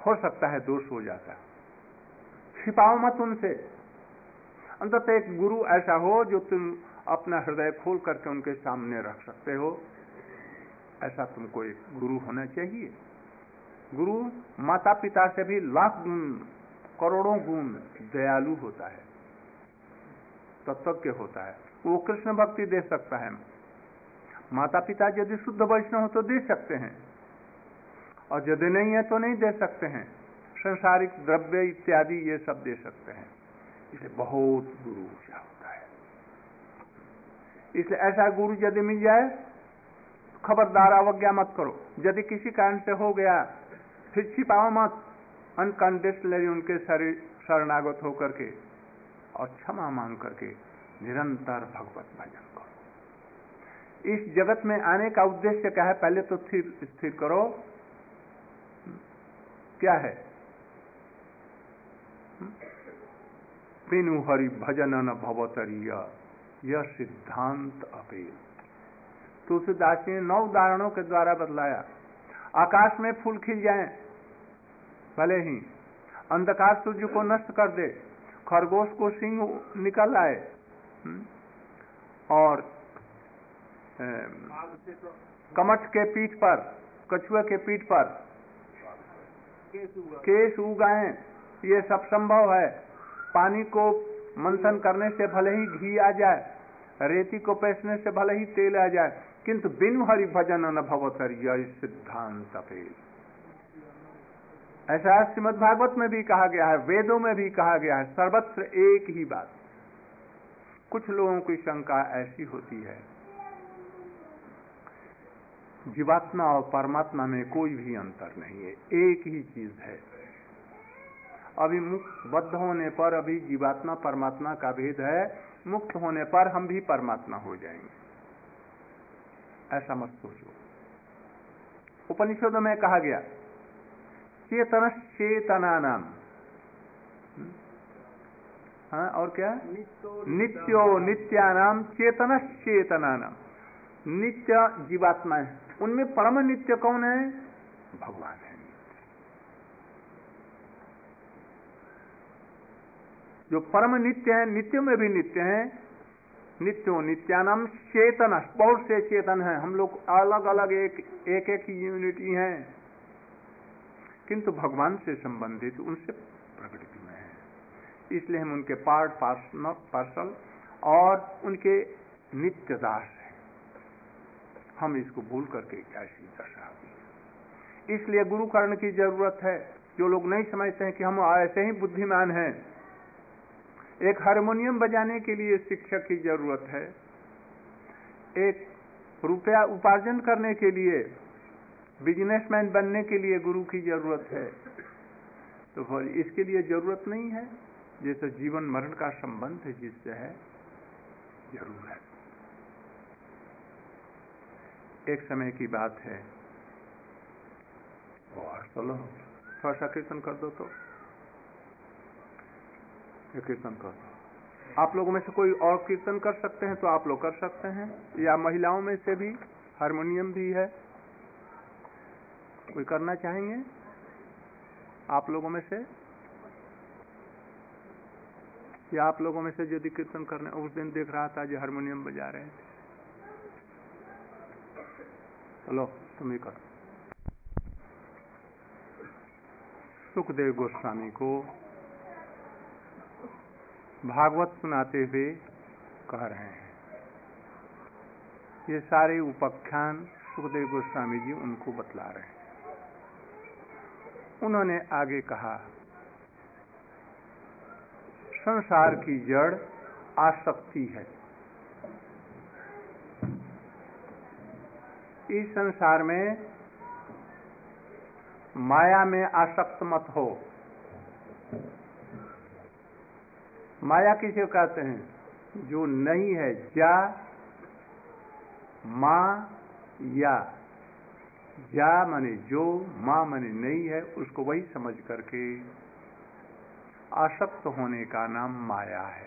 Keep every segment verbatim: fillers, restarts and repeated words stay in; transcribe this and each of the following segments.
हो सकता है दोष हो जाता है। छिपाओ मत उनसे। अंततः एक गुरु ऐसा हो जो तुम अपना हृदय खोल करके उनके सामने रख सकते हो, ऐसा तुमको एक गुरु होना चाहिए। गुरु माता पिता से भी लाख गुण, करोड़ों गुण दयालु होता है, तत्वज्ञ होता है। वो कृष्ण भक्ति दे सकता है। माता पिता यदि शुद्ध वैष्णव हो तो दे सकते हैं, और यदि नहीं है तो नहीं दे सकते हैं। संसारिक द्रव्य इत्यादि ये सब दे सकते हैं। इसे बहुत गुरु ऊंचा होता है। इसलिए ऐसा गुरु यदि मिल जाए, खबरदार अवज्ञा मत करो। यदि किसी कारण से हो गया, फिर छिपाओ मत, अनकंडीशनली उनके शरीर शरणागत होकर के और क्षमा मांग करके निरंतर भगवत भजन करो। इस जगत में आने का उद्देश्य क्या है? पहले तो स्थिर स्थिर करो, क्या है? बिनु हरि भजन न भवतरीय, यह सिद्धांत अपेल। तुलसीदास ने नौ उदाहरणों के द्वारा बतलाया। आकाश में फूल खिल जाएं, भले ही अंधकार सूर्य को नष्ट कर दे, खरगोश को सिंह निकल आए, और कमठ के पीठ पर, कछुए के पीठ पर केश उगाए, ये सब संभव है। पानी को मंथन करने से भले ही घी आ जाए, रेती को पीसने से भले ही तेल आ जाए, किंतु बिनु हरि भजन न भवतरीय सिद्धांत अपेल। ऐसा श्रीमद् भागवत में भी कहा गया है, वेदों में भी कहा गया है, सर्वत्र एक ही बात। कुछ लोगों की शंका ऐसी होती है, जीवात्मा और परमात्मा में कोई भी अंतर नहीं है, एक ही चीज है। अभी मुक्त बद्ध होने पर अभी जीवात्मा परमात्मा का भेद है, मुक्त होने पर हम भी परमात्मा हो जाएंगे, ऐसा मत सोचो। उपनिषदों में कहा गया चेतन चेतना नाम, हाँ, और क्या? नित्यो नित्यानाम चेतन चेतना नाम। नित्य जीवात्मा है, उनमें परम नित्य कौन है? भगवान है। जो परम नित्य है, नित्य में भी नित्य है। नित्यो नित्यानाम चेतन, बहुत से चेतन है, हम लोग अलग अलग एक एक एक यूनिटी हैं, किंतु भगवान से संबंधित उनसे प्रकृति में है। इसलिए हम उनके पार्ट पार्सल और उनके नित्य दास हैं। हम इसको भूल करके ऐसी दशा दी। इसलिए गुरु कर्ण की जरूरत है। जो लोग नहीं समझते हैं कि हम ऐसे ही बुद्धिमान हैं, एक हारमोनियम बजाने के लिए शिक्षक की जरूरत है, एक रुपया उपार्जन करने के लिए, बिजनेसमैन बनने के लिए गुरु की जरूरत है, तो इसके लिए जरूरत नहीं है। जैसे जीवन मरण का संबंध है जिससे है, जरूर है। एक समय की बात है, और चलो थोड़ा सा कीर्तन कर दो, तो कीर्तन कर दो। आप लोगों में से कोई और कीर्तन कर सकते हैं तो आप लोग कर सकते हैं, या महिलाओं में से भी हारमोनियम भी है, कोई करना चाहेंगे आप लोगों में से? या आप लोगों में से यदि कीर्तन करने, उस दिन देख रहा था जो हारमोनियम बजा रहे थे, चलो तुम ही करो। सुखदेव गोस्वामी को भागवत सुनाते हुए कह रहे हैं, ये सारे उपाख्यान सुखदेव गोस्वामी जी उनको बतला रहे हैं। उन्होंने आगे कहा, संसार की जड़ आसक्ति है। इस संसार में माया में आसक्त मत हो। माया किसे कहते हैं? जो नहीं है, जा माँ या, जा माने जो, माँ माने नहीं है, उसको वही समझ करके आसक्त होने का नाम माया है।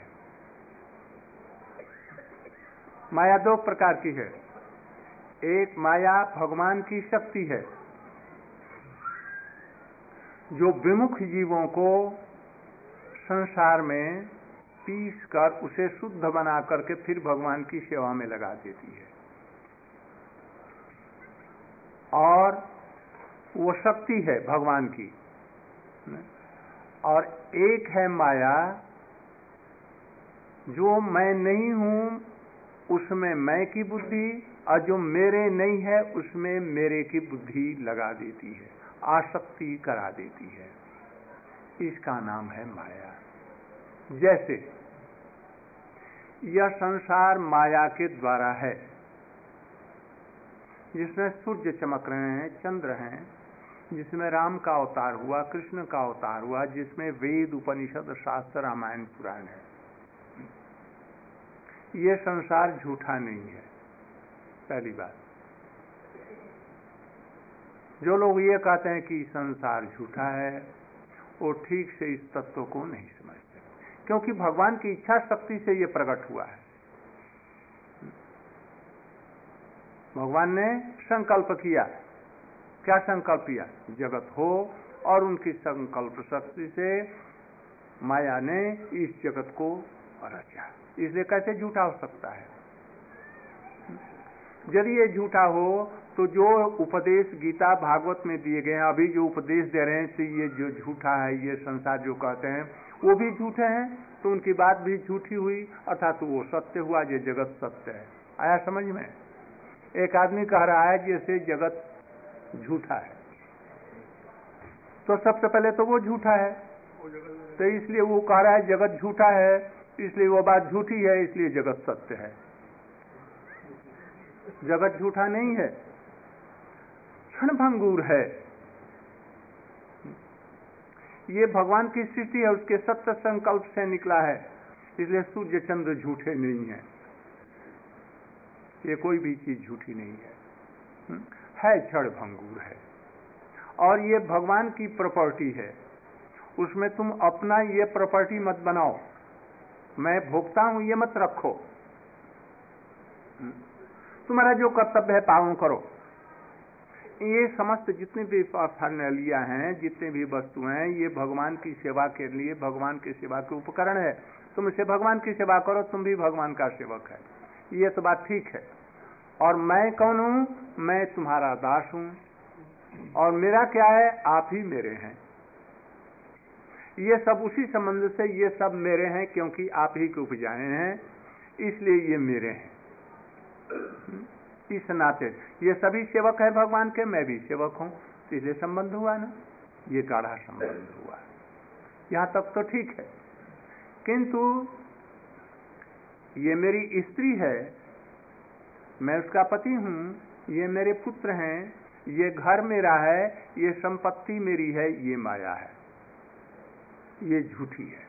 माया दो प्रकार की है। एक माया भगवान की शक्ति है, जो विमुख जीवों को संसार में पीस कर उसे शुद्ध बना करके फिर भगवान की सेवा में लगा देती है। और वो शक्ति है भगवान की। और एक है माया, जो मैं नहीं हूं उसमें मैं की बुद्धि, और जो मेरे नहीं है उसमें मेरे की बुद्धि लगा देती है, आसक्ति करा देती है। इसका नाम है माया। जैसे यह संसार माया के द्वारा है, जिसमें सूर्य चमक रहे हैं, चंद्र हैं, जिसमें राम का अवतार हुआ, कृष्ण का अवतार हुआ, जिसमें वेद, उपनिषद, शास्त्र, रामायण, पुराण है। ये संसार झूठा नहीं है। पहली बात, जो लोग ये कहते हैं कि संसार झूठा है, वो ठीक से इस तत्व को नहीं समझते, क्योंकि भगवान की इच्छा शक्ति से ये प्रकट हुआ है। भगवान ने संकल्प किया। क्या संकल्प किया? जगत हो, और उनकी संकल्प शक्ति से माया ने इस जगत को रचा। इसलिए कैसे झूठा हो सकता है? यदि ये झूठा हो तो जो उपदेश गीता भागवत में दिए गए हैं, अभी जो उपदेश दे रहे हैं कि ये जो झूठा है, ये संसार जो कहते हैं वो भी झूठे हैं, तो उनकी बात भी झूठी हुई, अर्थात तो वो सत्य हुआ, ये जगत सत्य है। आया समझ में? एक आदमी कह रहा है जैसे जगत झूठा है, तो सबसे पहले तो वो झूठा है, तो इसलिए वो कह रहा है जगत झूठा है, इसलिए वो बात झूठी है, इसलिए जगत सत्य है। जगत झूठा नहीं है, क्षणभंगुर है। ये भगवान की सृष्टि है, उसके सत्य संकल्प से निकला है, इसलिए सूर्य चंद्र झूठे नहीं है। ये कोई भी चीज झूठी नहीं है, है क्षणभंगुर है। और ये भगवान की प्रॉपर्टी है, उसमें तुम अपना ये प्रॉपर्टी मत बनाओ। मैं भोगता हूं ये मत रखो। तुम्हारा जो कर्तव्य है पालन करो। ये समस्त जितनी भी प्रणालियां हैं, जितनी भी वस्तुएं, ये भगवान की सेवा के लिए, भगवान की सेवा के उपकरण है। तुम इसे भगवान की सेवा करो, तुम भी भगवान का सेवक है। ये तो बात ठीक है। और मैं कौन हूं? मैं तुम्हारा दास हूं, और मेरा क्या है? आप ही मेरे हैं। ये सब उसी संबंध से ये सब मेरे हैं, क्योंकि आप ही के उपजाए हैं, इसलिए ये मेरे हैं। इस नाते ये सभी सेवक है भगवान के, मैं भी सेवक हूं, इसलिए संबंध हुआ ना, ये गाढ़ा संबंध हुआ। यहां तक तो ठीक है। किंतु ये मेरी स्त्री है, मैं उसका पति हूं, ये मेरे पुत्र हैं, ये घर मेरा है, ये संपत्ति मेरी है, ये माया है, ये झूठी है।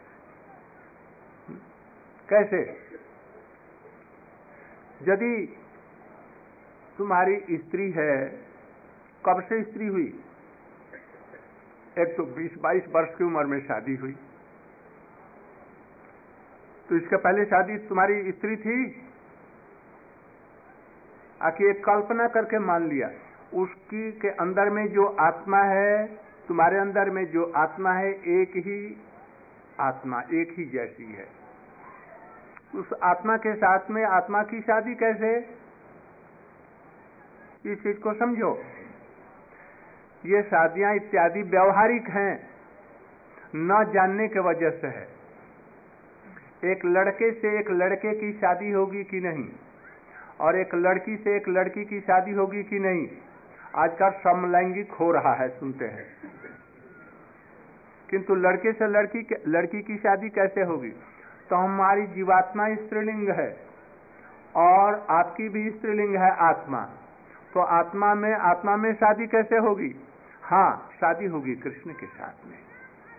कैसे? यदि तुम्हारी स्त्री है, कब से स्त्री हुई? एक तो बीस बाईस वर्ष की उम्र में शादी हुई, तो इसके पहले शादी तुम्हारी स्त्री थी? आखिर एक कल्पना करके मान लिया, उसकी के अंदर में जो आत्मा है, तुम्हारे अंदर में जो आत्मा है, एक ही आत्मा, एक ही जैसी है। उस आत्मा के साथ में आत्मा की शादी कैसे? इस चीज को समझो। ये शादियां इत्यादि व्यवहारिक हैं, न जानने के वजह से है। एक लड़के से एक लड़के की शादी होगी कि नहीं, और एक लड़की से एक लड़की की शादी होगी कि नहीं? आजकल समलैंगिक हो रहा है, सुनते हैं। किंतु लड़के से लड़की लड़की की शादी कैसे होगी? तो हमारी जीवात्मा स्त्रीलिंग है, और आपकी भी स्त्रीलिंग है आत्मा, तो आत्मा में आत्मा में शादी कैसे होगी? हाँ, शादी होगी कृष्ण के साथ में।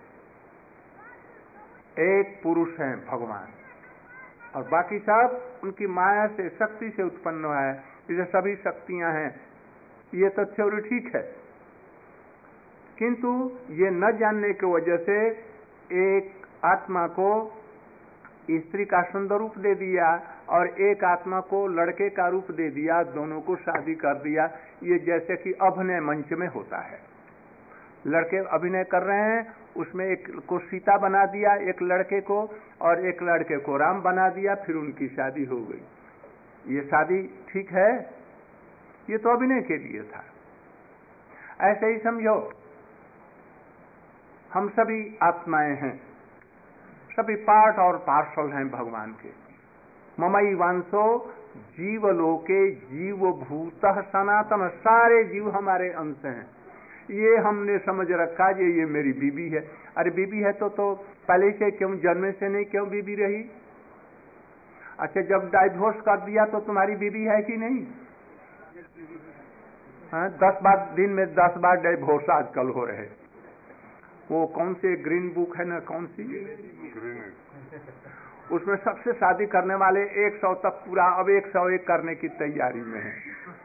एक पुरुष है भगवान, और बाकी सब उनकी माया से, शक्ति से उत्पन्न है। इसे सभी शक्तियां हैं। ये तो थ्योरी ठीक है, किंतु ये न जानने की वजह से एक आत्मा को स्त्री का सुंदर रूप दे दिया, और एक आत्मा को लड़के का रूप दे दिया, दोनों को शादी कर दिया। ये जैसे कि अभिनय मंच में होता है। लड़के अभिनय कर रहे हैं, उसमें एक को सीता बना दिया, एक लड़के को, और एक लड़के को राम बना दिया, फिर उनकी शादी हो गई। ये शादी ठीक है? ये तो अभिनय के लिए था। ऐसे ही समझो, हम सभी आत्माएं हैं, सभी पार्ट और पार्सल हैं भगवान के। ममई वांसो जीवलोके जीवभूतः सनातन, सारे जीव हमारे अंश हैं। ये हमने समझ रखा ये ये मेरी बीबी है। अरे बीबी है तो तो पहले से क्यों, जन्म से नहीं क्यों बीबी रही? अच्छा, जब डाइवोर्स कर दिया तो तुम्हारी बीबी है कि नहीं? हाँ, दस बार दिन में दस बार डाइवोर्स आजकल हो रहे। वो कौन से ग्रीन बुक है ना, कौन सी, उसमें सबसे शादी करने वाले एक सौ तक पूरा, अब एक सौ एक करने की तैयारी में है।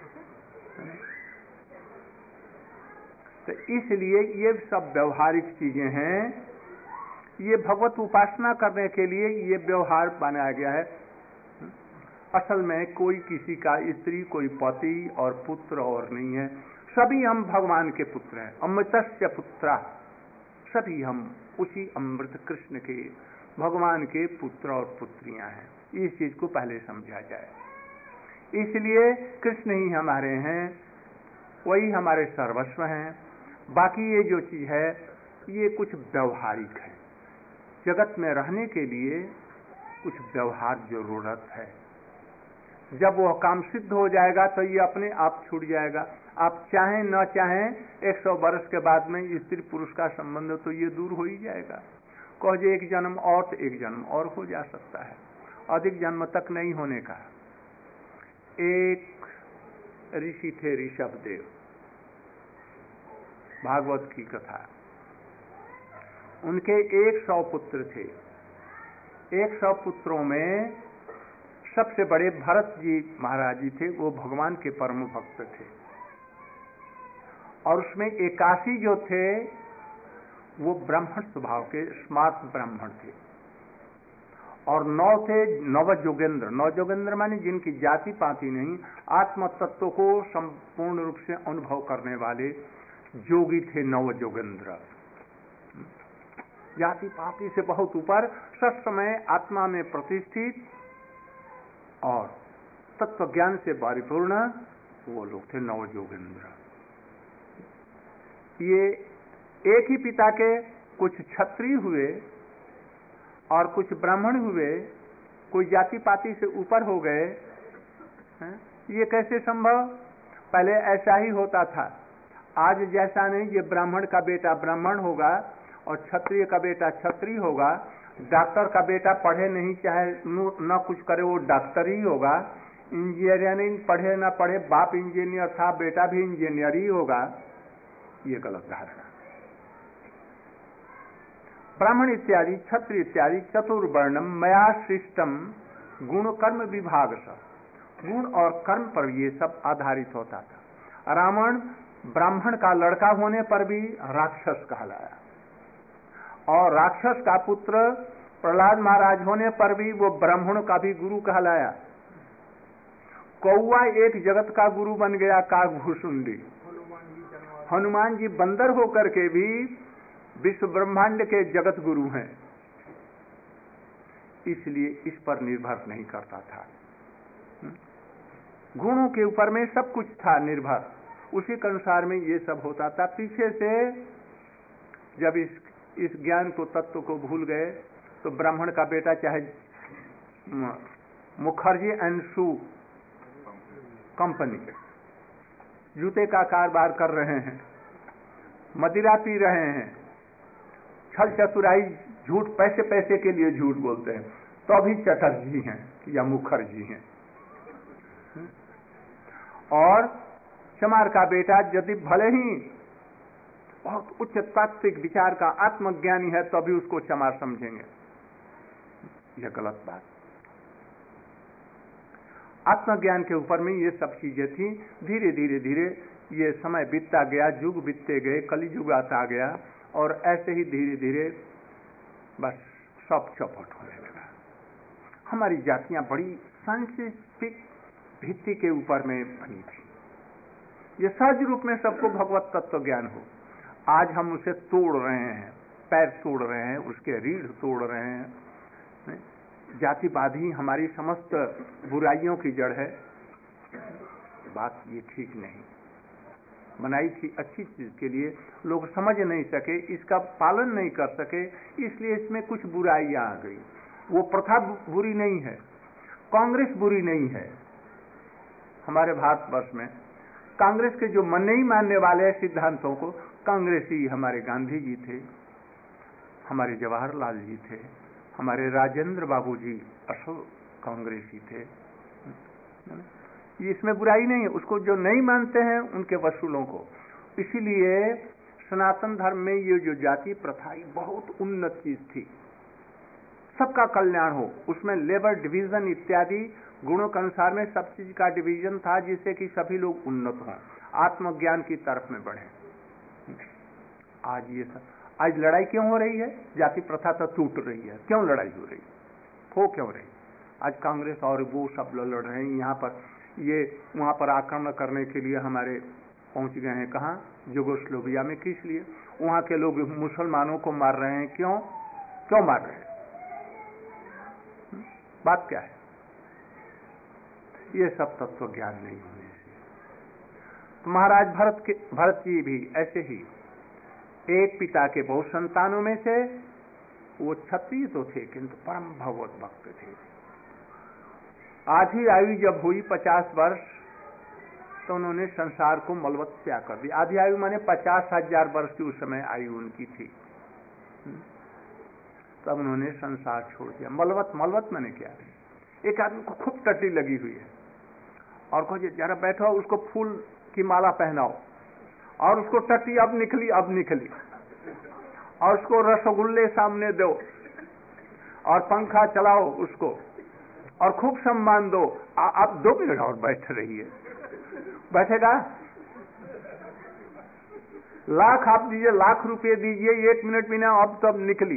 तो इसलिए ये सब व्यवहारिक चीजें हैं। ये भगवत उपासना करने के लिए ये व्यवहार बनाया गया है। असल में कोई किसी का स्त्री, कोई पति और पुत्र और नहीं है। सभी हम भगवान के पुत्र हैं। अमृतस्य पुत्रा, सभी हम उसी अमृत कृष्ण के, भगवान के पुत्र और पुत्रियां हैं। इस चीज को पहले समझा जाए। इसलिए कृष्ण ही हमारे हैं, वही हमारे सर्वस्व हैं। बाकी ये जो चीज है ये कुछ व्यवहारिक है। जगत में रहने के लिए कुछ व्यवहार जरूरत है। जब वह काम सिद्ध हो जाएगा तो ये अपने आप छूट जाएगा। आप चाहें न चाहें, एक सौ वर्ष के बाद में स्त्री पुरुष का संबंध तो ये दूर हो ही जाएगा। कहो जे एक जन्म और तो एक जन्म और हो जा सकता है, अधिक जन्म तक नहीं होने का। एक ऋषि थे, ऋषभ देव, भागवत की कथा। उनके एक सौ पुत्र थे। एक सौ पुत्रों में सबसे बड़े भरत जी महाराज जी थे। वो भगवान के परम भक्त थे। और उसमें एकासी जो थे वो ब्राह्मण स्वभाव के स्मार्ट ब्राह्मण थे। और नौ थे नव जोगेंद्र। नव जोगेंद्र माने जिनकी जाति पाति नहीं, आत्म तत्व को संपूर्ण रूप से अनुभव करने वाले जोगी थे नव जोगेंद्र। जाति पाति से बहुत ऊपर, सत्समय आत्मा में प्रतिष्ठित और तत्व ज्ञान से परिपूर्ण वो लोग थे नव जोगेंद्र। ये एक ही पिता के कुछ क्षत्रिय हुए और कुछ ब्राह्मण हुए, कोई जाति पाति से ऊपर हो गए। ये कैसे संभव? पहले ऐसा ही होता था, आज जैसा नहीं। ये ब्राह्मण का बेटा ब्राह्मण होगा और क्षत्रिय का बेटा क्षत्रिय होगा। डॉक्टर का बेटा पढ़े नहीं चाहे न कुछ करे, वो डॉक्टर ही होगा। इंजीनियरिंग पढ़े ना पढ़े, बाप इंजीनियर था, बेटा भी इंजीनियर ही होगा। ये गलत धारणा। ब्राह्मण इत्यादि, क्षत्रिय इत्यादि चतुर्वर्णम मया सृष्टम गुण कर्म विभाग स, गुण और कर्म पर ये सब आधारित होता था। रावण ब्राह्मण का लड़का होने पर भी राक्षस कहलाया, और राक्षस का पुत्र प्रहलाद महाराज होने पर भी वो ब्राह्मणों का भी गुरु कहलाया। कौवा एक जगत का गुरु बन गया, काकभूषुंडी। हनुमान जी बंदर होकर के भी विश्व ब्रह्मांड के जगत गुरु हैं। इसलिए इस पर निर्भर नहीं करता था। गुणों के ऊपर में सब कुछ था निर्भर, उसी के अनुसार में ये सब होता था। पीछे से जब इस इस ज्ञान को, तत्व को भूल गए, तो ब्राह्मण का बेटा चाहे मुखर्जी एंड शू कंपनी जूते का कारोबार कर रहे हैं, मदिरा पी रहे हैं, छल चतुराई, झूठ, पैसे पैसे के लिए झूठ बोलते हैं, तो अभी चटर्जी हैं या मुखर्जी हैं। और चमार का बेटा यदि भले ही बहुत उच्च तात्विक विचार का आत्मज्ञानी है, तो अभी उसको चमार समझेंगे। यह गलत बात। आत्मज्ञान के ऊपर में ये सब चीजें थी। धीरे धीरे धीरे ये समय बीतता गया, युग बीतते गए, कलियुग आता गया, और ऐसे ही धीरे धीरे बस सब चौपट होने लगा। हमारी जातियां बड़ी सांस्कृतिक भित्ति के ऊपर में बनी थी। ये सहज रूप में सबको भगवत तत्व ज्ञान हो। आज हम उसे तोड़ रहे हैं, पैर तोड़ रहे हैं, उसके रीढ़ तोड़ रहे हैं। जातिवाद ही हमारी समस्त बुराइयों की जड़ है। बात ये ठीक नहीं। बनाई थी अच्छी चीज के लिए, लोग समझ नहीं सके, इसका पालन नहीं कर सके, इसलिए इसमें कुछ बुराइयां आ गई। वो प्रथा बुरी नहीं है, कांग्रेस बुरी नहीं है। हमारे भारतवर्ष में कांग्रेस के जो मन नहीं मानने वाले सिद्धांतों को, कांग्रेसी हमारे गांधी जी थे, हमारे जवाहरलाल जी थे, हमारे राजेंद्र बाबू जी असल कांग्रेसी थे। इसमें बुराई नहीं है, उसको जो नहीं मानते हैं उनके वसूलों को। इसीलिए सनातन धर्म में ये जो जाति प्रथा बहुत उन्नत चीज थी, सबका कल्याण हो, उसमें लेबर डिवीजन इत्यादि गुणों के अनुसार में सब चीज का डिवीजन था, जिससे कि सभी लोग उन्नत हों, आत्मज्ञान की तरफ में बढ़े। आज ये सब, आज लड़ाई क्यों हो रही है? जाति प्रथा तो टूट रही है, क्यों लड़ाई हो रही, हो क्यों रही? आज कांग्रेस और वो सब लोग लड़ रहे हैं, यहाँ पर ये वहां पर आक्रमण करने के लिए हमारे पहुंच गए हैं। कहाँ? यूगोस्लाविया में। किस लिए? वहां के लोग मुसलमानों को मार रहे हैं। क्यों क्यों मार रहे हैं? बात क्या है? ये सब तत्व ज्ञान नहीं होने से। तो महाराज भरत के भरत जी भी ऐसे ही एक पिता के बहुत संतानों में से वो क्षत्रिय तो थे, किंतु परम भगवत भक्त थे। आधी आयु जब हुई पचास वर्ष, तो उन्होंने संसार को मलवत त्याग कर दिया। आधी आयु माने पचास हजार वर्ष की उस समय आयु उनकी थी, तब उन्होंने संसार छोड़ दिया। मलवत मलवत माने क्या? एक आदमी को खूब टट्टी लगी हुई है और कहो जरा बैठो, उसको फूल की माला पहनाओ, और उसको टट्टी अब निकली अब निकली, और उसको रसगुल्ले सामने दो, और पंखा चलाओ उसको, और खूब सम्मान दो। आप दो मिनट और बैठ रही है, बैठेगा? लाख आप दीजिए, लाख रुपए दीजिए, एक मिनट भी ना, अब तब निकली।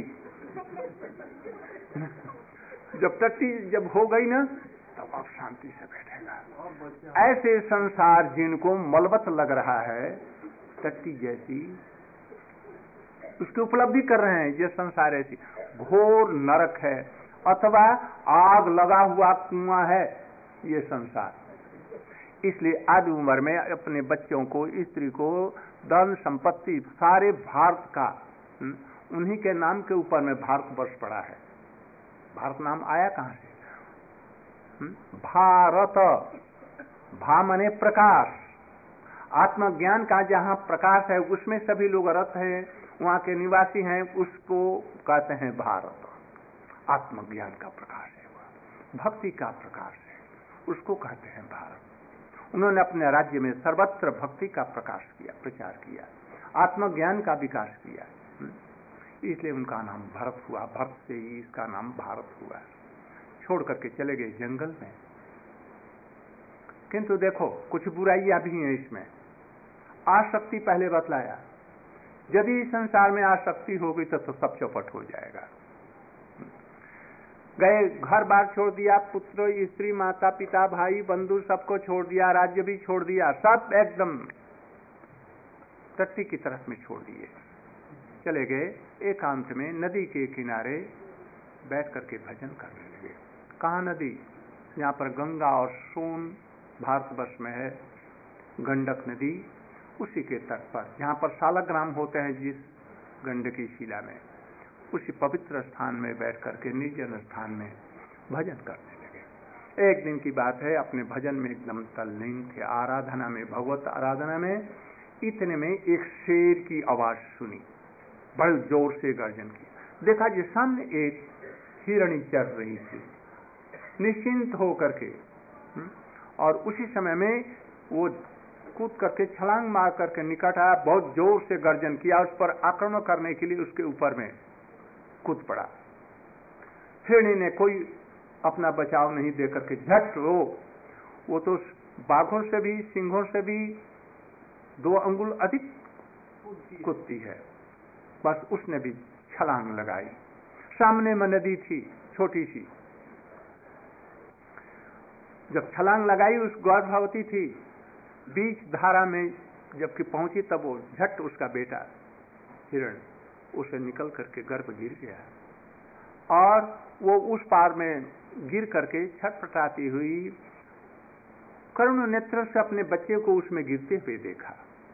जब टट्टी जब हो गई ना, तब आप शांति से बैठेगा। ऐसे संसार जिनको मलबत लग रहा है, टट्टी जैसी, उसकी उपलब्धि कर रहे हैं। ये संसार ऐसी घोर नरक है, अथवा आग लगा हुआ कुआं है ये संसार। इसलिए आदि उम्र में अपने बच्चों को, स्त्री को, धन संपत्ति सारे भारत का, उन्हीं के नाम के ऊपर में भारतवर्ष पड़ा है। भारत नाम आया कहां से? भारत, भा मने प्रकाश, आत्मज्ञान का जहां प्रकाश है उसमें सभी लोग रत हैं, वहां के निवासी हैं, उसको कहते हैं भारत। आत्मज्ञान का प्रकाश है, वह भक्ति का प्रकाश है, उसको कहते हैं भारत। उन्होंने अपने राज्य में सर्वत्र भक्ति का प्रकाश किया, प्रचार किया, आत्मज्ञान का विकास किया, इसलिए उनका नाम भरत हुआ। भरत से ही इसका नाम भारत हुआ। छोड़ करके चले गए जंगल में। किंतु देखो कुछ बुराइयां भी हैं इसमें। आसक्ति पहले बतलाया, यदि संसार में आसक्ति हो गई तो, तो सब चौपट हो जाएगा। गए, घर बार छोड़ दिया, पुत्र स्त्री माता पिता भाई बंधु सबको छोड़ दिया, राज्य भी छोड़ दिया, सब एकदम टट्टी की तरफ में छोड़ दिए। चले गए एकांत में नदी के किनारे बैठ करके भजन करने लगे। कहाँ नदी? यहाँ पर गंगा और सोन भारतवर्ष में है, गंडक नदी, उसी के तट पर, जहाँ पर सालग्राम होते हैं जिस गंडकी शिला में, उसी पवित्र स्थान में बैठ करके निर्जन स्थान में भजन करने लगे। एक दिन की बात है, अपने भजन में एकदम तल्लीन थे, आराधना में, भगवत आराधना में। इतने में एक शेर की आवाज सुनी, बड़े जोर से गर्जन की। देखा जिस सामने एक हिरणी चढ़ रही थी निश्चिंत हो करके, और उसी समय में वो कूद करके छलांग मार करके निकट आया, बहुत जोर से गर्जन किया, उस पर आक्रमण करने के लिए उसके ऊपर में कूद पड़ा। हिरणी ने कोई अपना बचाव नहीं दे करके झट वो वो तो बाघों से भी, सिंहों से भी दो अंगुल अधिक कूदती है, बस उसने भी छलांग लगाई। सामने में नदी थी छोटी सी, जब छलांग लगाई उस गर्भवती थी, बीच धारा में जबकि पहुंची तब वो झट उसका बेटा हिरण उसे निकल करके गर्भ गिर गया और वो उस पार में गिर करके छटपटाती हुई करुण नेत्र से अपने बच्चे को उसमें गिरते हुए देखा।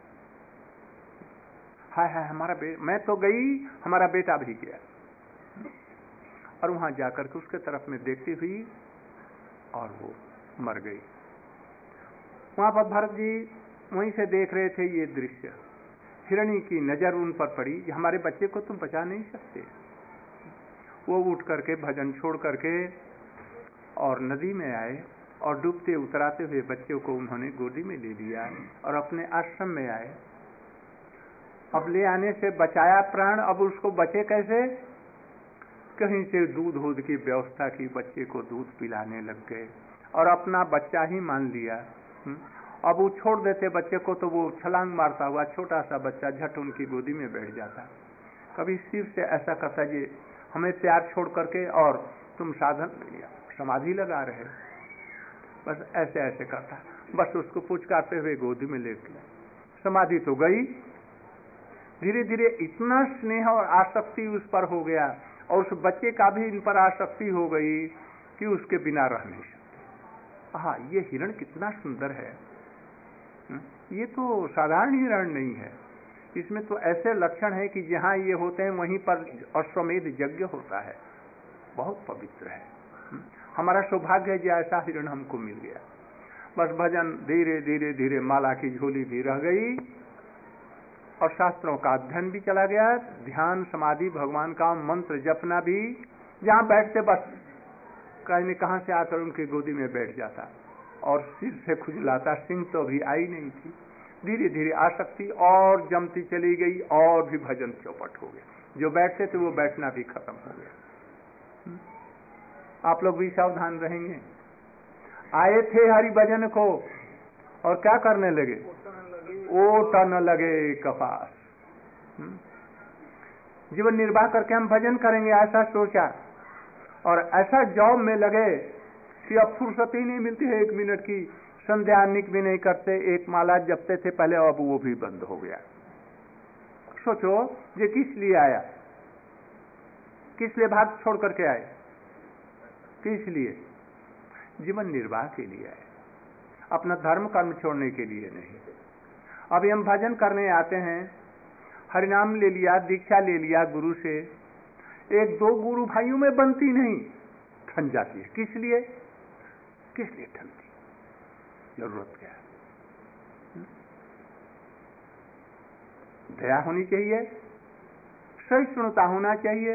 हाय हाय हमारा बे मैं तो गई, हमारा बेटा भी गया। और वहां जाकर के उसके तरफ में देखती हुई और वो मर गई। वहां पर भरत जी वहीं से देख रहे थे ये दृश्य। हिरणी की नजर उन पर पड़ी, हमारे बच्चे को तुम बचा नहीं सकते। वो उठ करके भजन छोड़ करके और नदी में आए और डूबते उतराते हुए बच्चे को उन्होंने गोदी में ले लिया और अपने आश्रम में आए। अब ले आने से बचाया प्राण, अब उसको बचे कैसे? कहीं से दूध दूध की व्यवस्था की, बच्चे को दूध पिलाने लग गए और अपना बच्चा ही मान लिया। अब वो छोड़ देते बच्चे को तो वो छलांग मारता हुआ छोटा सा बच्चा झट उनकी गोदी में बैठ जाता। कभी सिर से ऐसा करता जी हमें प्यार छोड़ करके और तुम साधन समाधि लगा रहे, बस ऐसे ऐसे करता, बस उसको पुचकारते हुए गोदी में ले लिया। समाधि तो गई। धीरे धीरे इतना स्नेह और आसक्ति उस पर हो गया और उस बच्चे का भी इन पर आसक्ति हो गई कि उसके बिना रह नहीं सकते। हाँ, ये हिरण कितना सुंदर है। ये तो साधारण हिरण नहीं है, इसमें तो ऐसे लक्षण है कि जहाँ ये होते हैं वहीं पर अश्वमेध यज्ञ होता है। बहुत पवित्र है। हमारा सौभाग्य है जो ऐसा हिरण हमको मिल गया। बस भजन धीरे धीरे धीरे माला की झोली भी रह गई और शास्त्रों का अध्ययन भी चला गया। ध्यान समाधि भगवान का मंत्र जपना भी, जहाँ बैठते बस कहीं न कहाँ से आकर उनकी गोदी में बैठ जाता और सिर से खुजलाता। सिंह तो अभी आई नहीं थी। धीरे धीरे आसक्ति और जमती चली गई और भी भजन चौपट हो गया। जो बैठते थे वो बैठना भी खत्म हो गया। आप लोग भी सावधान रहेंगे। आए थे हरि भजन को और क्या करने लगे? ओटन लगे कपास। जीवन निर्वाह करके हम भजन करेंगे ऐसा सोचा और ऐसा जॉब में लगे कि अब फुर्सत ही नहीं मिलती है एक मिनट की। संध्या निक भी नहीं करते, एक माला जपते थे पहले, अब वो भी बंद हो गया। सोचो ये किस लिए आया, किस लिए भाग छोड़ करके आए, किस लिए? जीवन निर्वाह के लिए आए, अपना धर्म कर्म छोड़ने के लिए नहीं। अभी हम भजन करने आते हैं, हरिनाम ले लिया, दीक्षा ले लिया गुरु से, एक दो गुरु भाइयों में बनती नहीं, ठन जाती है। किस लिए? किस लिए ठनती? जरूरत क्या है? दया होनी चाहिए, सहिष्णुता होना चाहिए।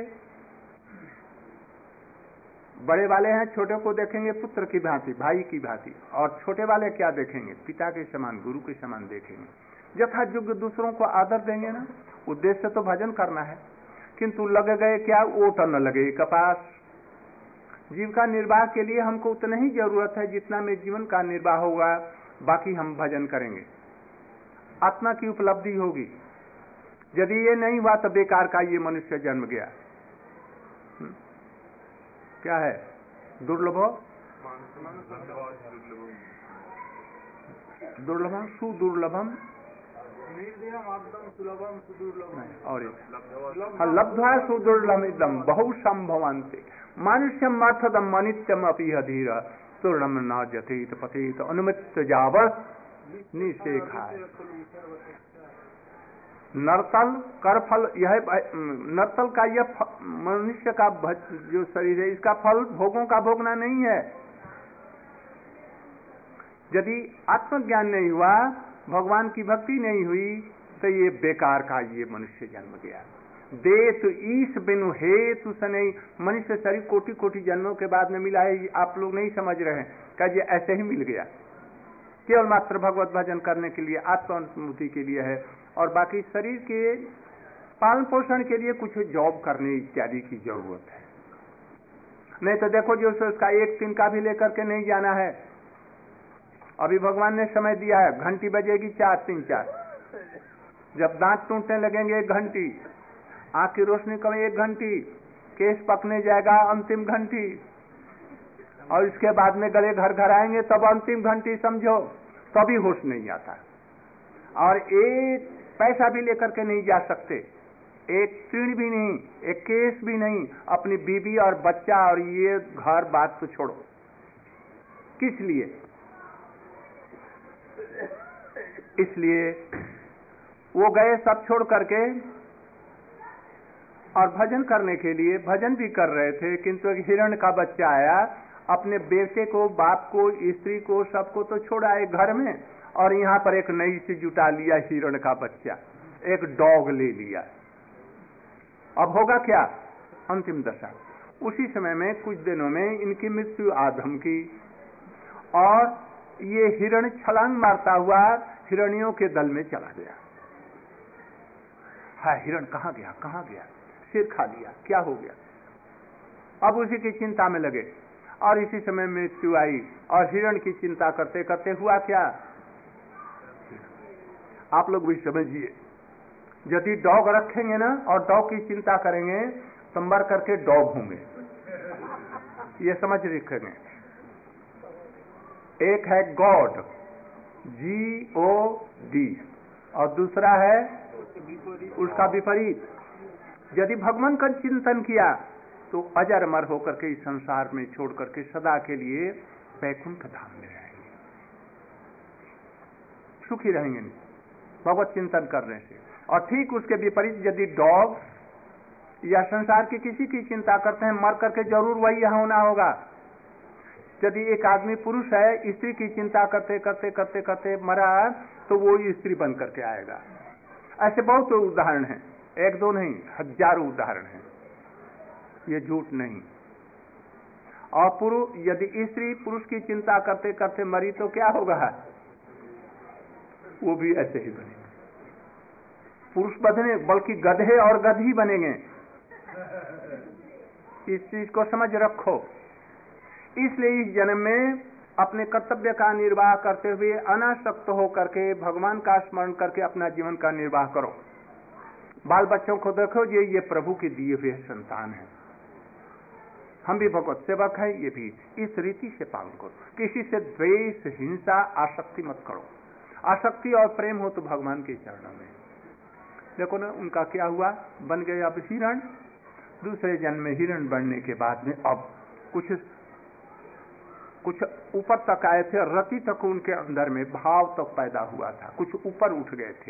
बड़े वाले हैं, छोटे को देखेंगे पुत्र की भांति, भाई की भांति, और छोटे वाले क्या देखेंगे? पिता के समान, गुरु के समान देखेंगे। यथा योग्य दूसरों को आदर देंगे ना। उद्देश्य तो भजन करना है, किंतु लग गए क्या? ओट न लगे कपास। जीविका निर्वाह के लिए हमको उतना ही जरूरत है जितना में जीवन का निर्वाह होगा, बाकी हम भजन करेंगे, आत्मा की उपलब्धि होगी। यदि ये नहीं हुआ तो बेकार का ये मनुष्य जन्म गया। हुँ? क्या है? दुर्लभो दुर्लभम सुदुर्लभम और लब्ध्वा सुदुर्लभम बहु संभवन्ते मानुष्यम अर्थदम अनित्यम अपि धीर तुर्णम न जथित पतित अनुमित जावत निषेखाय। नरतल करफल, यह नरतल का यह मनुष्य का जो शरीर है इसका फल भोगों का भोगना नहीं है। यदि आत्मज्ञान नहीं हुआ, भगवान की भक्ति नहीं हुई, तो ये बेकार का ये मनुष्य जन्म गया। देत ईश बिनु हेतु सने। मनुष्य शरीर कोटि कोटि जन्मों के बाद में मिला है, आप लोग नहीं समझ रहे हैं। क्या ये ऐसे ही मिल गया? केवल मात्र भगवत भजन करने के लिए, आत्मानुभूति के लिए है, और बाकी शरीर के पालन पोषण के लिए कुछ जॉब करने इत्यादि की जरूरत है। नहीं तो देखो जो उसका एक तिनका भी लेकर के नहीं जाना है। अभी भगवान ने समय दिया है, घंटी बजेगी चार तीन चार, जब दांत टूटने लगेंगे एक घंटी, आंख की रोशनी कम एक घंटी, केस पकने जाएगा अंतिम घंटी, और इसके बाद में गले घर घर आएंगे तब अंतिम घंटी समझो, तभी होश नहीं आता। और एक पैसा भी लेकर के नहीं जा सकते, एक तीन भी नहीं, एक केस भी नहीं, अपनी बीवी और बच्चा और ये घर बात तो छोड़ो। किस लिए? इसलिए वो गए सब छोड़ करके और भजन करने के लिए। भजन भी कर रहे थे, किंतु एक हिरण का बच्चा आया, अपने बेटे को, बाप को, स्त्री को, सबको तो छोड़ा एक घर में, और यहाँ पर एक नई सी जुटा लिया हिरण का बच्चा, एक डॉग ले लिया। अब होगा क्या? अंतिम दशा। उसी समय में कुछ दिनों में इनकी मृत्यु आधम की, और ये हिरण छलांग मारता हुआ हिरणियों के दल में चला गया। है हिरण कहाँ गया, कहाँ गया, सिर खा लिया, क्या हो गया? अब उसी की चिंता में लगे, और इसी समय मृत्यु आई, और हिरण की चिंता करते करते हुआ क्या? आप लोग भी समझिए, यदि डॉग रखेंगे ना और डॉग की चिंता करेंगे तो मर करके डॉग होंगे, ये समझ रखेंगे। एक है गॉड, जी ओ डी, और दूसरा है उसका विपरीत। यदि भगवान का चिंतन किया तो अजर अमर होकर के इस संसार में छोड़ करके सदा के लिए वैकुंठ धाम में रहेंगे, सुखी रहेंगे भगवत चिंतन करने से। और ठीक उसके विपरीत यदि डॉग या संसार की किसी की चिंता करते हैं, मर करके जरूर वही यहाँ होना होगा। यदि एक आदमी पुरुष है, स्त्री की चिंता करते करते करते करते मरा, तो वो स्त्री बन करके आएगा। ऐसे बहुत उदाहरण हैं, एक दो नहीं, हजारों उदाहरण हैं, ये झूठ नहीं। और पुरुष, यदि स्त्री पुरुष की चिंता करते करते मरी तो क्या होगा? वो भी ऐसे ही बनेंगे, पुरुष बने, बल्कि गधे और गधी बनेंगे। इस चीज को समझ रखो। इसलिए इस जन्म में अपने कर्तव्य का निर्वाह करते हुए अनासक्त होकर के भगवान का स्मरण करके अपना जीवन का निर्वाह करो। बाल बच्चों को देखो, ये ये प्रभु के दिए हुए संतान है, हम भी भगवत सेवक है, ये भी इस रीति से पालन करो। किसी से द्वेष, हिंसा, आसक्ति मत करो। आसक्ति और प्रेम हो तो भगवान के चरणों में। देखो ना उनका क्या हुआ, बन गए अब हिरण। दूसरे जन्म में हिरण बनने के बाद में अब कुछ कुछ ऊपर तक आए थे, रति तक उनके अंदर में भाव तक तो पैदा हुआ था, कुछ ऊपर उठ गए थे।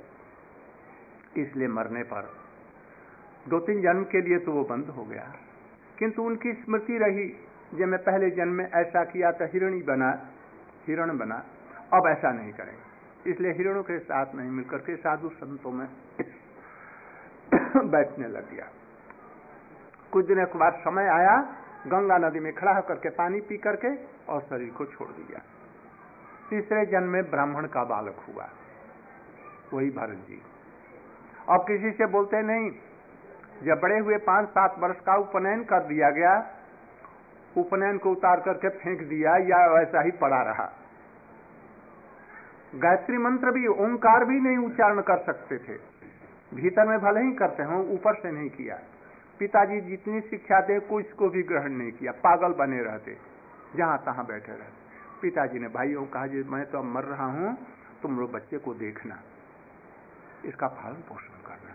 इसलिए मरने पर दो तीन जन्म के लिए तो वो बंद हो गया, किंतु उनकी स्मृति रही, जब मैं पहले जन्म में ऐसा किया था, हिरणी बना, हिरण बना, अब ऐसा नहीं करेंगे। इसलिए हिरणों के साथ नहीं मिलकर के साधु संतों में बैठने लग गया। कुछ दिनों के बाद समय आया, गंगा नदी में खड़ा होकर के पानी पी करके और शरीर को छोड़ दिया। तीसरे जन्म में ब्राह्मण का बालक हुआ, वही भरत जी। अब किसी से बोलते नहीं, जब बड़े हुए पांच सात वर्ष का उपनयन कर दिया गया, उपनयन को उतार करके फेंक दिया या वैसा ही पड़ा रहा। गायत्री मंत्र भी, ओंकार भी नहीं उच्चारण कर सकते थे, भीतर में भले ही करते हो, ऊपर से नहीं किया। पिताजी जितनी शिक्षा दे कोई इसको भी ग्रहण नहीं किया, पागल बने रहते, जहां तहां बैठे रहते। पिताजी ने भाइयों कहा, जी मैं तो अब मर रहा हूं, तुम लोग बच्चे को देखना, इसका पालन पोषण करना।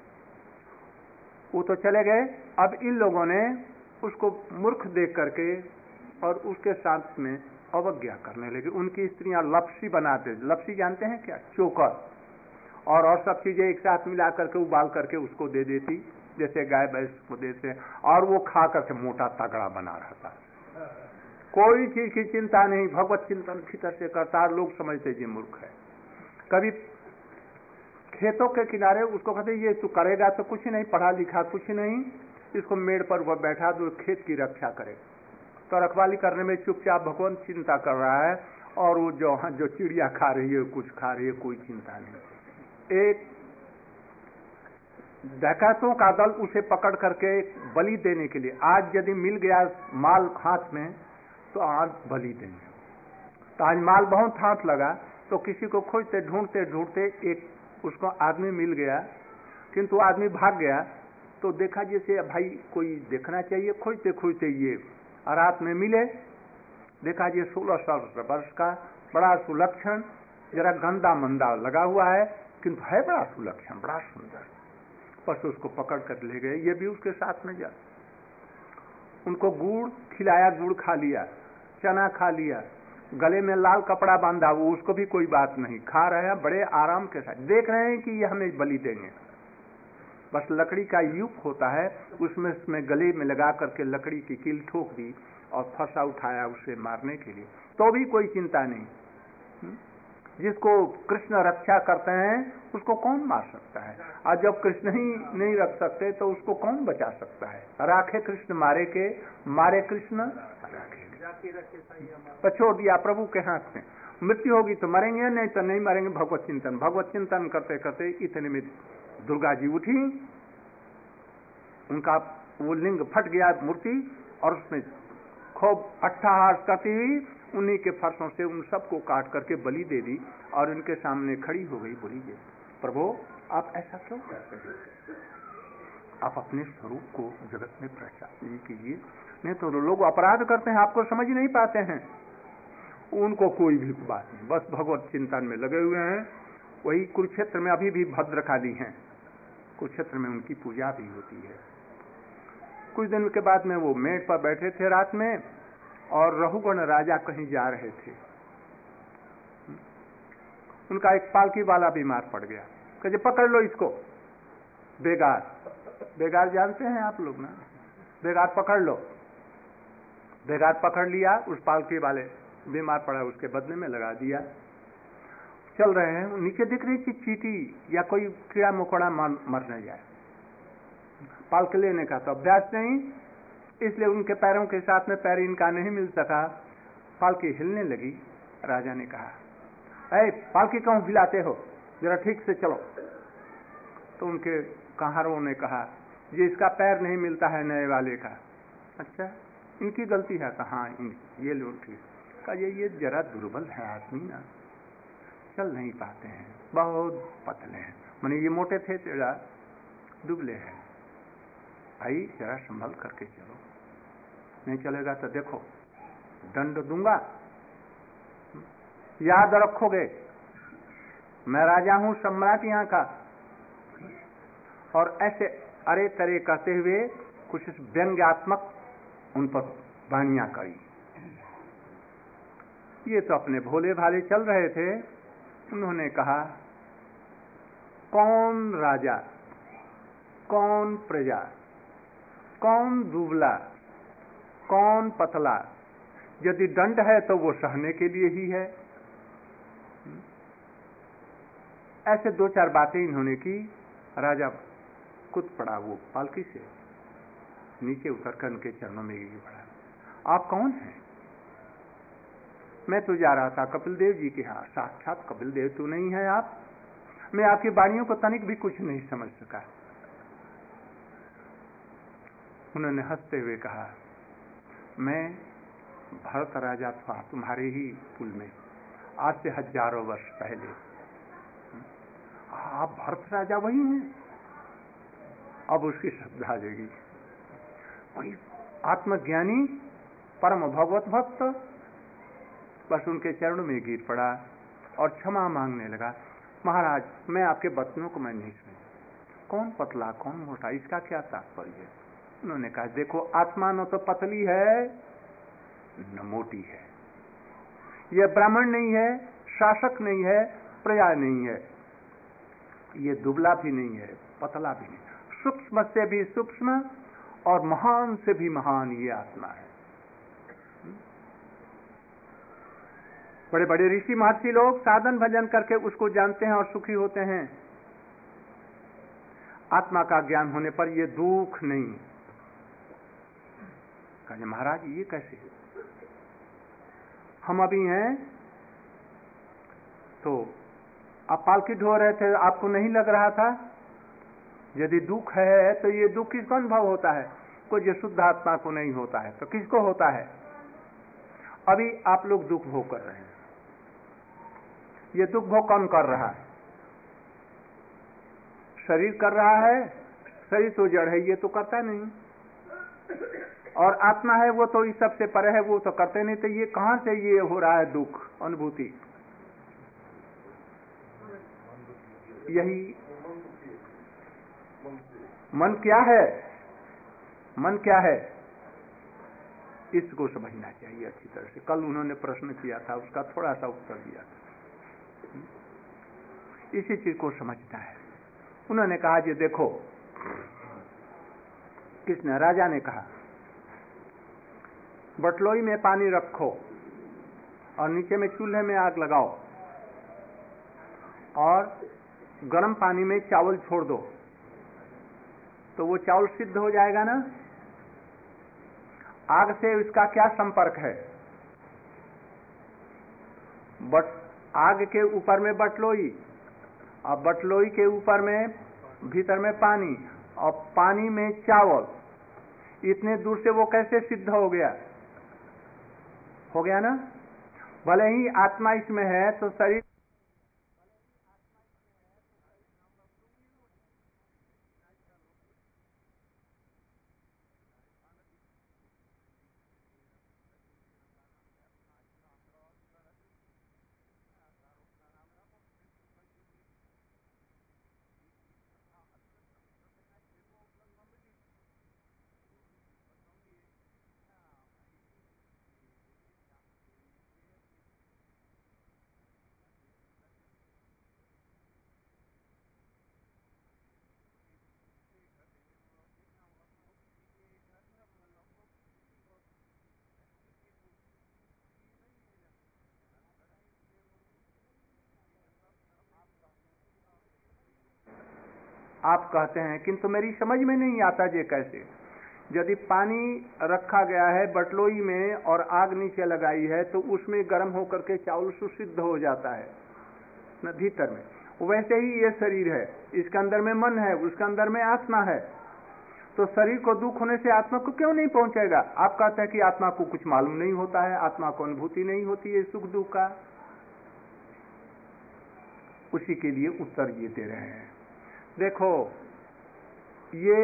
वो तो चले गए। अब इन लोगों ने उसको मूर्ख देख करके और उसके साथ में अवज्ञा करने लगे। उनकी स्त्रियां लपसी बनाते, लपसी जानते हैं क्या? चोकर और और सब चीजें एक साथ मिला करके उबाल करके उसको दे देती, जैसे गाय भैंस को देते, और वो खा करके मोटा तगड़ा बना रहता। कोई चीज की चिंता नहीं, भगवत चिंतन भीतर से करता। लोग समझते जी मूर्ख है। कभी खेतों के किनारे उसको कहते, ये तू करेगा तो कुछ नहीं, पढ़ा लिखा कुछ नहीं, इसको मेड़ पर वह बैठा दो, खेत की रक्षा करे। तो रखवाली करने में चुपचाप भगवान चिंता कर रहा है, और वो जो जो चिड़िया खा रही है, कुछ खा रही है, कोई चिंता नहीं। एक डकैतों का दल उसे पकड़ करके बलि देने के लिए, आज यदि मिल गया माल हाथ में तो आज बलि देंगे। तो आज माल बहुत हाथ लगा, तो किसी को खोजते ढूंढते ढूंढते एक उसको आदमी मिल गया, किंतु आदमी भाग गया। तो देखा जैसे भाई कोई देखना चाहिए, खोजते खोजते ये रात में मिले, देखा ये सोलह सत्रह वर्ष का, बड़ा सुलक्षण, जरा गंदा मंदा लगा हुआ है, किंतु है बड़ा सुलक्षण, बड़ा सुंदर। बस उसको पकड़ कर ले गए, ये भी उसके साथ में जा। उनको गुड़ खिलाया, गुड़ खा लिया, चना खा लिया, गले में लाल कपड़ा बांधा, वो उसको भी कोई बात नहीं, खा रहे हैं बड़े आराम के साथ, देख रहे हैं कि ये हमें बलि देंगे। बस लकड़ी का युग होता है, उसमें उसमें गले में लगा करके लकड़ी की कील ठोक दी और फरसा उठाया उसे मारने के लिए, तो भी कोई चिंता नहीं। जिसको कृष्ण रक्षा करते हैं उसको कौन मार सकता है? और जब कृष्ण ही नहीं रख सकते तो उसको कौन बचा सकता है? राखे कृष्ण मारे के, मारे कृष्ण राखे, तो छोड़ दिया प्रभु के हाथ में। मृत्यु होगी तो मरेंगे, नहीं तो नहीं मरेंगे। भगवत चिंतन भगवत चिंतन करते करते इतने में दुर्गा जी उठी, उनका वो लिंग फट गया मूर्ति, और उसमें खूब अट्ठाहास करती हुई उन्हीं के फरसों से उन सबको काट करके बलि दे दी और उनके सामने खड़ी हो गई। बोली, प्रभु आप ऐसा क्यों करते हैं? आप अपने स्वरूप को जगत में प्रचार कीजिए, नहीं तो लोग अपराध करते हैं, आपको समझ नहीं पाते हैं। उनको कोई भी बात नहीं, बस भगवत चिंतन में लगे हुए हैं। वही कुरुक्षेत्र में अभी भी भद्रकाली हैं, कुरुक्षेत्र में उनकी पूजा भी होती है। कुछ दिन के बाद में वो मेट पर बैठे थे रात में, और रघुगण राजा कहीं जा रहे थे। उनका एक पालकी वाला बीमार पड़ गया, कहे पकड़ लो इसको, बेगार, बेगार जानते हैं आप लोग ना, बेगार पकड़ लो। बेगार पकड़ लिया, उस पालकी वाले बीमार पड़ा उसके बदले में लगा दिया। चल रहे हैं, नीचे दिख रही थी चींटी या कोई कीड़ा मकोड़ा मर न जाए। पालकी लेने का तो अभ्यास नहीं, इसलिए उनके पैरों के साथ में पैर इनका नहीं मिल सका। पालकी हिलने लगी। राजा ने कहा, ऐ पालकी क्यों हिलाते हो, जरा ठीक से चलो। तो उनके कहारों ने कहा, ये इसका पैर नहीं मिलता है नए वाले का। अच्छा, इनकी गलती है? कहा हाँ, ये लोग ठीक। कहा ये ये जरा दुर्बल है आदमी ना, चल नहीं पाते हैं, बहुत पतले हैं। माने ये मोटे थे, जरा दुबले हैं। भाई जरा संभल करके चलो, नहीं चलेगा तो देखो दंड दूंगा, याद रखोगे मैं राजा हूं सम्राट यहाँ का। और ऐसे अरे तरे कहते हुए कुछ व्यंग्यात्मक उन पर वाणियां करी। ये तो अपने भोले भाले चल रहे थे। उन्होंने कहा, कौन राजा, कौन प्रजा, कौन दुबला, कौन पतला, यदि दंड है तो वो सहने के लिए ही है। ऐसे दो चार बातें इन्होंने की। राजा कूद पड़ा वो पालकी से, नीचे उतरकर उनके चरणों में गिर पड़ा। आप कौन हैं? मैं तो जा रहा था कपिल देव जी के यहाँ। साक्षात कपिल देव तो नहीं है आप? मैं आपकी वाणियों को तनिक भी कुछ नहीं समझ सका। उन्होंने हंसते हुए कहा, मैं भरत राजा था तुम्हारे ही कुल में, आज से हजारों वर्ष पहले। आप भरत राजा वही हैं? अब उसकी श्रद्धा जगी। कोई आत्मज्ञानी परम भगवत भक्त बस उनके चरणों में गिर पड़ा और क्षमा मांगने लगा। महाराज मैं आपके वचनों को मैं नहीं सुना, कौन पतला कौन मोटा, इसका क्या तात्पर्य? उन्होंने कहा, देखो आत्मा न तो पतली है न मोटी है, यह ब्राह्मण नहीं है, शासक नहीं है, प्रजा नहीं है, ये दुबला भी नहीं है, पतला भी नहीं, सूक्ष्म से भी सूक्ष्म और महान से भी महान ये आत्मा है। बड़े बड़े ऋषि महर्षि लोग साधन भजन करके उसको जानते हैं और सुखी होते हैं। आत्मा का ज्ञान होने पर ये दुख नहीं। कहे महाराज ये कैसे? हम अभी हैं तो आप पालकी ढो रहे थे, आपको नहीं लग रहा था? यदि दुख है तो ये दुख किसको अनुभव होता है? कोई जो शुद्ध आत्मा को नहीं होता है तो किसको होता है? अभी आप लोग दुख भोग कर रहे हैं। ये दुख भोग कौन कर रहा है? शरीर कर रहा है। शरीर तो जड़ है, ये तो करता नहीं। और आत्मा है वो तो इस सबसे परे है, वो तो करते नहीं। तो ये कहां से ये हो रहा है दुख अनुभूति? यही मन क्या है? मन क्या है? इसको समझना चाहिए अच्छी तरह से। कल उन्होंने प्रश्न किया था, उसका थोड़ा सा उत्तर दिया था। इसी चीज को समझना है। उन्होंने कहा जी देखो, किसने? राजा ने कहा बटलोई में पानी रखो और नीचे में चूल्हे में आग लगाओ और गर्म पानी में चावल छोड़ दो, तो वो चावल सिद्ध हो जाएगा ना? आग से इसका क्या संपर्क है? बट आग के ऊपर में बटलोई और बटलोई के ऊपर में भीतर में पानी और पानी में चावल, इतने दूर से वो कैसे सिद्ध हो गया? हो गया ना? भले ही आत्मा इसमें है तो शरीर आप कहते हैं, किंतु मेरी समझ में नहीं आता ये कैसे? यदि पानी रखा गया है बटलोई में और आग नीचे लगाई है तो उसमें गर्म होकर के चावल सुसिद्ध हो जाता है न भीतर में। वैसे ही ये शरीर है, इसके अंदर में मन है, उसके अंदर में आत्मा है, तो शरीर को दुख होने से आत्मा को क्यों नहीं पहुंचेगा? आप कहते हैं कि आत्मा को कुछ मालूम नहीं होता है, आत्मा को अनुभूति नहीं होती है सुख दुख का। उसी के लिए उत्तर ये दे रहे हैं। देखो, ये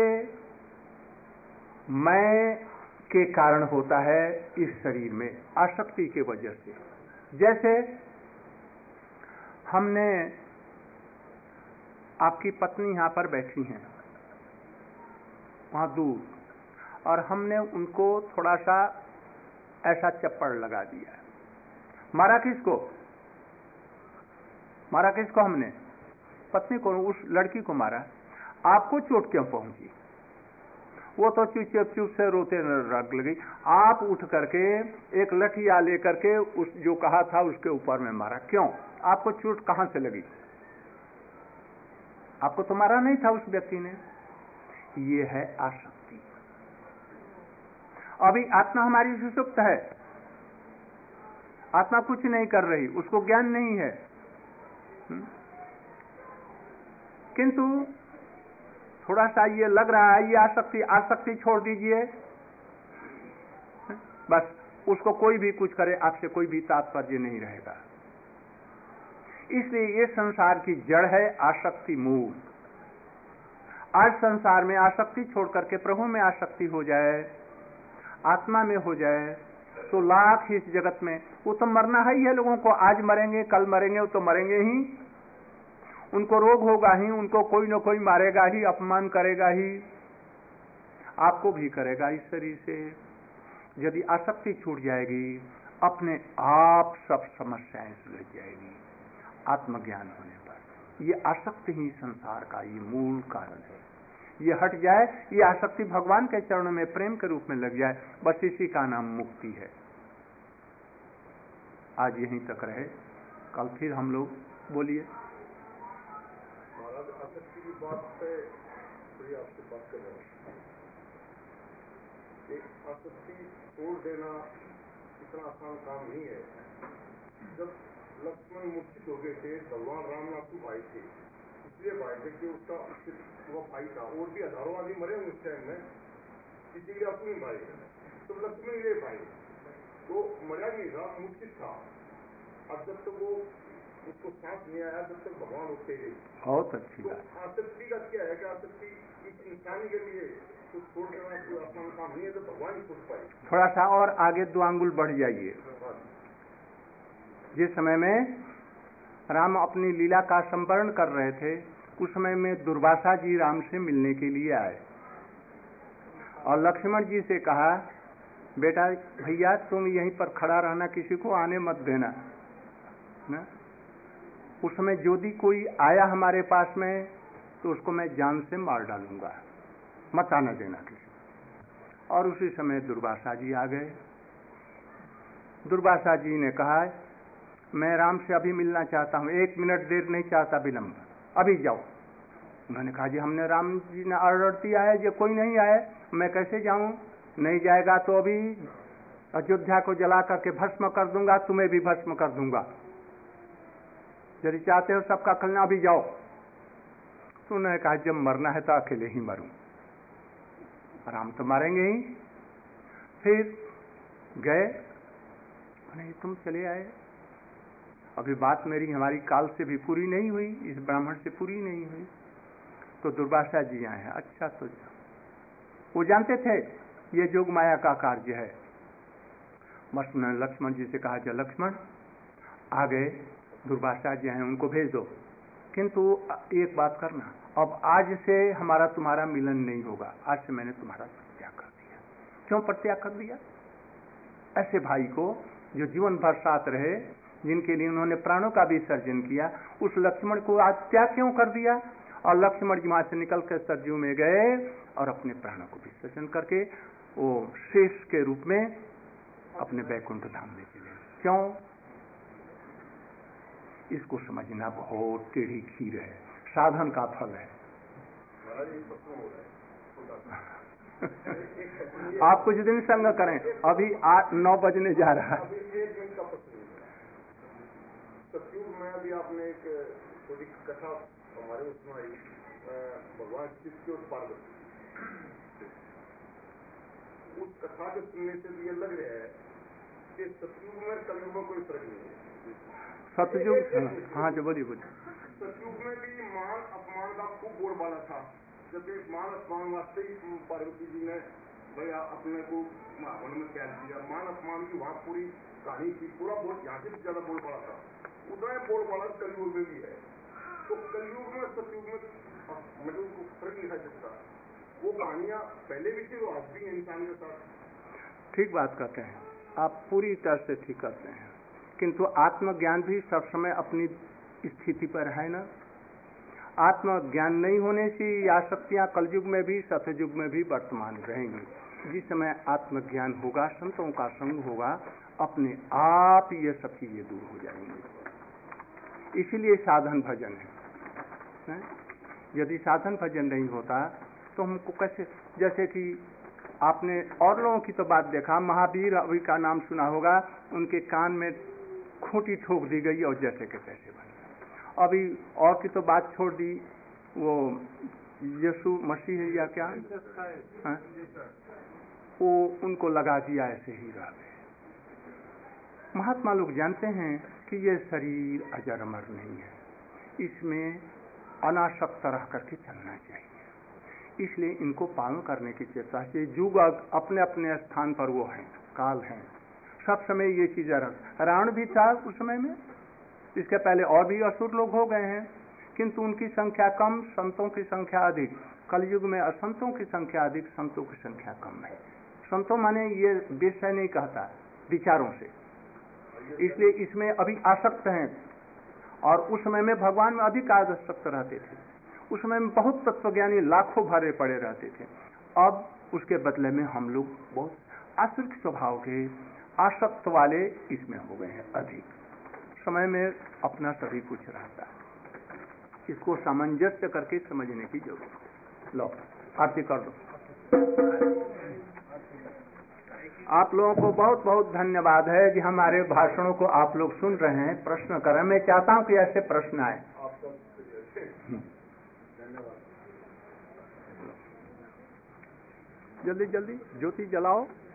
मैं के कारण होता है इस शरीर में आसक्ति के वजह से। जैसे हमने, आपकी पत्नी यहां पर बैठी हैं वहां दूर, और हमने उनको थोड़ा सा ऐसा चप्पड़ लगा दिया। मारा किसको? मारा किसको? हमने पत्नी को, उस लड़की को मारा। आपको चोट क्यों पहुंची? वो तो चुप चुप से रोते रग लगी। आप उठ करके एक लठिया लेकर के उस जो कहा था उसके ऊपर में मारा। क्यों? आपको चोट कहां से लगी? आपको तो मारा नहीं था उस व्यक्ति ने। ये है आसक्ति। अभी आत्मा हमारी सुषुप्त है, आत्मा कुछ नहीं कर रही, उसको ज्ञान नहीं है, किंतु थोड़ा सा ये लग रहा है ये आसक्ति। आसक्ति छोड़ दीजिए, बस उसको कोई भी कुछ करे, आपसे कोई भी तात्पर्य नहीं रहेगा। इसलिए ये संसार की जड़ है आसक्ति, मूल। आज संसार में आसक्ति छोड़ करके प्रभु में आसक्ति हो जाए, आत्मा में हो जाए, तो लाख इस जगत में, वो तो मरना है ही है लोगों को। आज मरेंगे, कल मरेंगे, वो तो मरेंगे ही। उनको रोग होगा ही, उनको कोई न कोई मारेगा ही, अपमान करेगा ही, आपको भी करेगा इस शरीर से। यदि आसक्ति छूट जाएगी, अपने आप सब समस्याएं सुलझ जाएगी आत्मज्ञान होने पर। ये आसक्ति ही संसार का ये मूल कारण है। ये हट जाए, ये आसक्ति भगवान के चरणों में प्रेम के रूप में लग जाए, बस इसी का नाम मुक्ति है। आज यहीं तक रहे, कल फिर हम लोग बोलिए। आसक्ति की बात पे थोड़ी आपसे बात कर रहा हूँ। एक आसक्ति छोड़ देना इतना आसान काम नहीं है। जब लक्ष्मण मूर्छित हो गए थे, भगवान राम नाथ भाई थे, इसलिए भाई थे कि उसका वो भाई था। और भी हजारों आदमी मरे उस टाइम में, किसी के अपनी भाई, तो लक्ष्मण ये भाई वो मरा नहीं था, मूर्छित था। अब जब तक वो उसको सांस नहीं आया, जब तक भगवान उठते गए। बहुत अच्छी बात। तो आसक्ति का क्या है कि आसक्ति इस इंसान के लिए कुछ छोड़ देना कोई आसान काम नहीं है, तो भगवान ही छूट पाए। थोड़ा सा और आगे दो आंगुल बढ़ जाइए। जिस समय में राम अपनी लीला का संवरण कर रहे थे, उस समय में दुर्वासा जी राम से मिलने के लिए आए और लक्ष्मण जी से कहा, बेटा भैया तुम यहीं पर खड़ा रहना, किसी को आने मत देना ना। उस समय यदि कोई आया हमारे पास में तो उसको मैं जान से मार डालूंगा, मत आना देना किसी को। और उसी समय दुर्वासा जी आ गए। दुर्वासा जी ने कहा, मैं राम से अभी मिलना चाहता हूं, एक मिनट देर नहीं चाहता विलंब, अभी जाओ। उन्होंने कहा, जी हमने राम जी ने ऑर्डर दिया है, जो कोई नहीं आए मैं कैसे जाऊं? नहीं जाएगा तो अभी अयोध्या को जला करके भस्म कर दूंगा, तुम्हें भी भस्म कर दूंगा, यदि चाहते हो सबका कल्याण, अभी जाओ। तो उन्होंने कहा, जब मरना है तो अकेले ही मरूं, राम तो मारेंगे ही। फिर गए, नहीं तुम चले आए, अभी बात मेरी हमारी काल से भी पूरी नहीं हुई, इस ब्राह्मण से पूरी नहीं हुई। तो दुर्वासा जी आए हैं, अच्छा तो वो जानते थे ये जोग माया का कार्य है। बस उन्होंने लक्ष्मण जी से कहा, जो लक्ष्मण आ गए, दुर्वासा जी हैं, उनको भेज दो, किंतु एक बात करना, अब आज से हमारा तुम्हारा मिलन नहीं होगा, आज से मैंने तुम्हारा परित्याग कर दिया। क्यों परित्याग कर दिया? ऐसे भाई को जो जीवन भर साथ रहे, जिनके लिए उन्होंने प्राणों का विसर्जन किया, उस लक्ष्मण को आज त्याग क्यों कर दिया? और लक्ष्मण जी वहां से निकल कर सरजू में गए और अपने प्राणों को विसर्जन करके वो शेष के रूप में अपने वैकुंठ धाम में चले। क्यों? इसको समझना बहुत टेढ़ी खीर है, साधन का फल है। आप कुछ दिन संग करें, अभी आठ नौ बजने जा रहा है। सतयुग में भी आपने एक थोड़ी कथा हमारे उसमें आई, भगवान शिव के और पार्वती, उस कथा के सुनने से ये लग रहा है कि सतयुग में कलयुग में कोई फर्क नहीं है। सतयुग, हाँ जो बोलिए बोलिए। सतयुग में भी मान अपमान का खूब बोलबाला था, जबकि मान अपमान वास्ते ही पार्वती जी ने भैया अपने को महावन में कैद दिया। मान अपमान की वहां पूरी कहानी थी, पूरा बोल यहाँ से भी ज्यादा बोलबाला था, उतना बोलबाला कलयुग में भी है। तो कलयुग में सतयुग में मतलब को फर्क नहीं दिखा सकता, वो कहानियां पहले भी थी, वो आज भी है इंसान के साथ। ठीक बात कहते हैं आप, पूरी तरह से ठीक करते हैं, किंतु आत्मज्ञान भी सब समय अपनी स्थिति पर है ना। आत्मज्ञान नहीं होने से आसक्तियां कलयुग में भी सतयुग में भी वर्तमान रहेंगी। जिस समय आत्मज्ञान होगा, संतों का संग होगा, अपने आप ये सब चीजें दूर हो जाएंगी। इसीलिए साधन भजन है, है? यदि साधन भजन नहीं होता तो हमको कैसे, जैसे कि आपने और लोगों की तो बात देखा, महावीर अभी का नाम सुना होगा, उनके कान में खूंटी ठोक दी गई और जैसे के तैसे बन गए। अभी और की तो बात छोड़ दी, वो यीशु मसीह या क्या है? वो उनको लगा दिया ऐसे ही रह गए। महात्मा लोग जानते हैं कि ये शरीर अजर अमर नहीं है, इसमें अनासक्त रह करके चलना चाहिए, इसलिए इनको पालन करने की चेष्टा से युग अपने अपने स्थान पर वो हैं, काल हैं, सब समय ये चीजें रह। रावण भी था उस समय में, इसके पहले और भी असुर लोग हो गए हैं, किंतु उनकी संख्या कम, संतों की संख्या अधिक। कलयुग में असंतों की संख्या अधिक, संतों की संख्या कम है। संतों माने ये विषय नहीं कहता, विचारों से, इसलिए इसमें अभी आसक्त हैं। और उस समय में भगवान में अधिक आसक्त रहते थे, उस समय में बहुत तत्वज्ञानी लाखों भरे पड़े रहते थे। अब उसके बदले में हम लोग बहुत आसुरिक स्वभाव के आसक्त वाले इसमें हो गए हैं अधिक। समय में अपना सभी कुछ रहता है, इसको सामंजस्य करके समझने की जरूरत है। लो आरती कर दो। आप लोगों को बहुत बहुत धन्यवाद है कि हमारे भाषणों को आप लोग सुन रहे हैं, प्रश्न कर रहे हैं। मैं चाहता हूं कि ऐसे प्रश्न आए। जल्दी जल्दी ज्योति जलाओ।